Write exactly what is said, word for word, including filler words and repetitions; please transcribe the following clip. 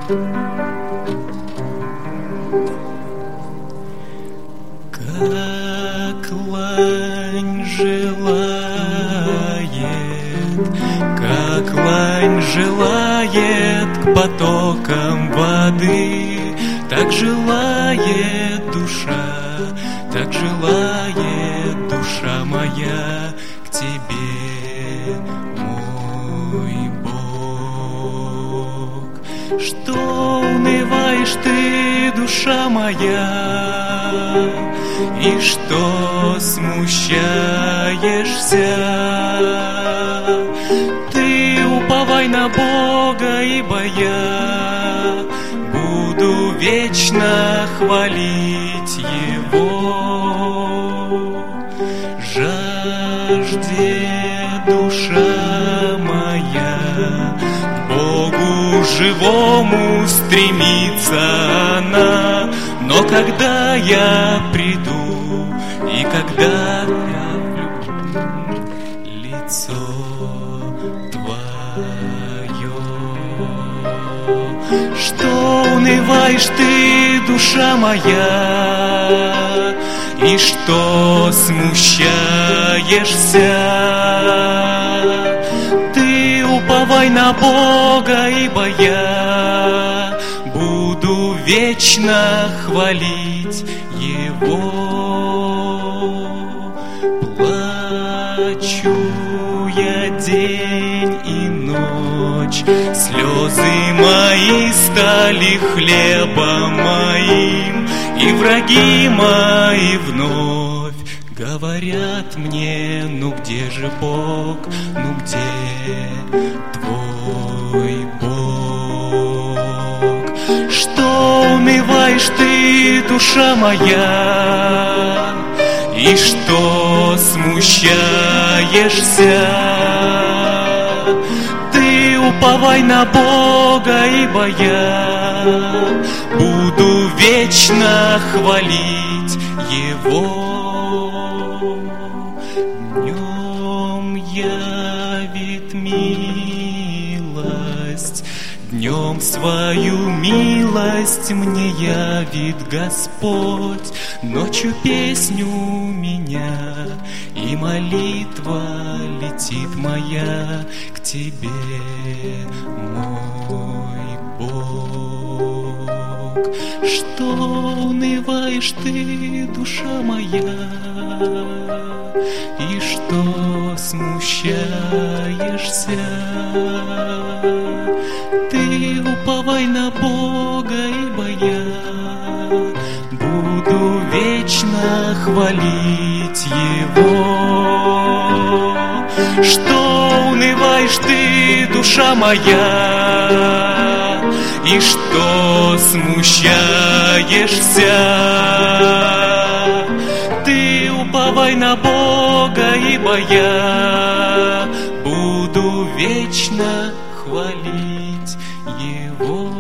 Как лань желает, как лань желает к потокам воды, так желает душа, так желает душа моя к тебе, мой Бог. Что унываешь ты, душа моя, и что смущаешься? Ты уповай на Бога, ибо я буду вечно хвалить Его. Жажде душа моя, к Богу живому стремится она. Но когда я приду и когда я влюблю лицо Твое, что унываешь ты, душа моя, и что смущаешься? Ты уповай на Бога, ибо я буду вечно хвалить Его. Плачу я день и ночь, слезы мои стали хлебом моим, и враги мои вновь говорят мне: ну где же Бог, ну где Твой Бог? Что унываешь ты, душа моя, и что смущаешься? Ты уповай на Бога, ибо я буду вечно хвалить Его. Днем явит милость, днем свою милость мне явит Господь, ночью песню меня, и молитва летит моя к Тебе, мой Бог. Что унываешь ты, душа моя, и что смущаешься? Ты уповай на Бога, ибо я буду вечно хвалить Его. Что унываешь ты, душа моя, и что смущаешься? Ты уповай на Бога, ибо я буду вечно хвалить Его.